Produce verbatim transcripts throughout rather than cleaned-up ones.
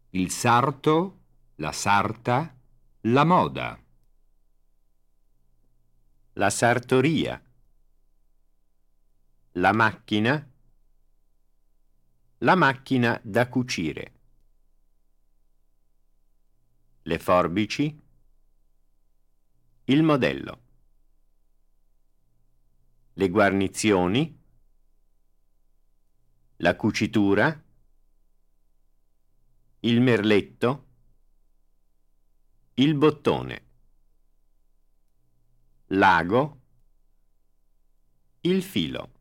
il sarto, la sarta, la moda. La sartoria, la macchina, la macchina da cucire, le forbici, il modello, le guarnizioni, la cucitura, il merletto, il bottone, l'ago, il filo.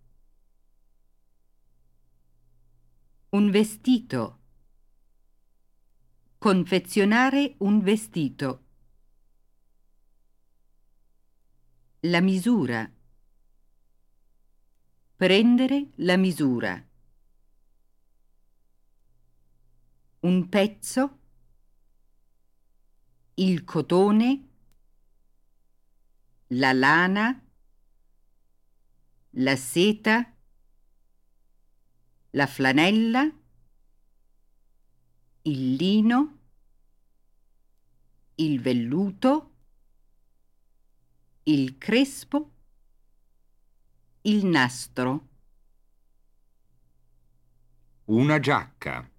Un vestito. Confezionare un vestito. La misura. Prendere la misura. Un pezzo. Il cotone. La lana. La seta. La flanella. Il lino. Il velluto. Il crespo. Il nastro. Una giacca.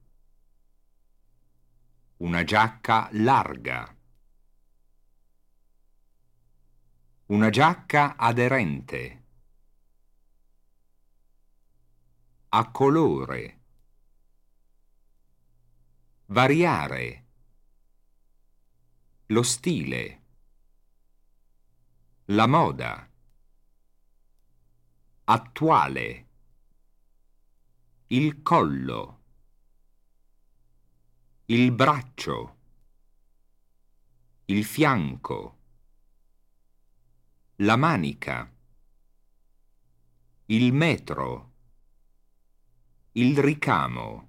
Una giacca larga. Una giacca aderente. A colore. Variare. Lo stile. La moda. Attuale. Il collo. Il braccio. Il fianco. La manica. Il metro. Il ricamo.